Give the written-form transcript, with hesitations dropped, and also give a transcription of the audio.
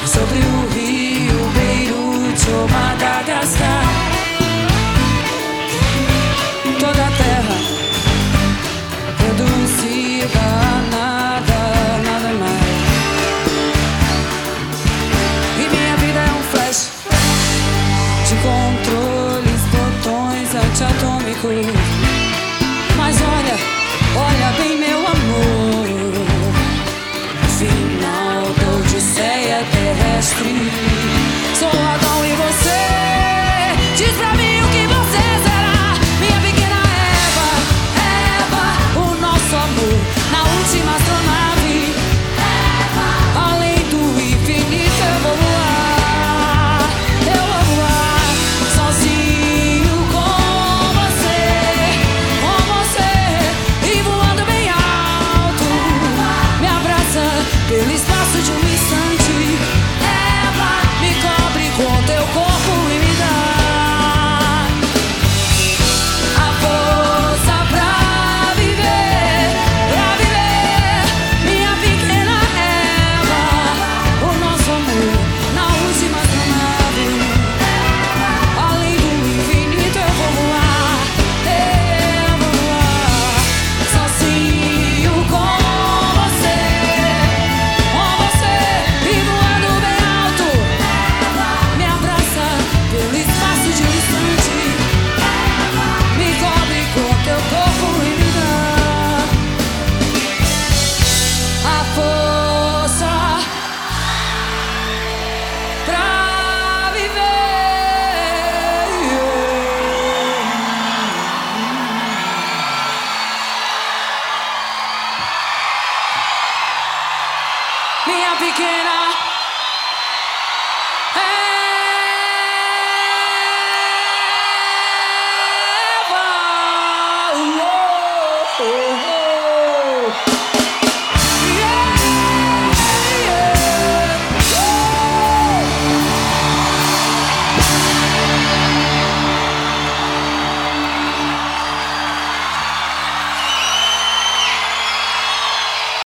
sobre o rio Beirute ou Madagascar. Toda a terra reduzida a nada, nada mais. E minha vida é um flash de controles, botões antiatômicos. Mas olha bem, meu amor, final da odisseia terrestre. Sou Adão e você diz pra mim o que você será. Minha pequena Eva, Eva, o nosso amor na última astronave. Eva, além do infinito eu vou voar. Eu vou voar sozinho com você e voando bem alto. Me abraça pelo espaço de um instante. Eva, me cobre com teu corpo e me dá a força pra viver, minha pequena Eva. O nosso amor na última astronave. Além do infinito eu vou voar sozinho com você e voando bem alto. Me abraça pelo espaço de um instante. Me cobre com teu corpo e me dá a força pra viver. Minha pequena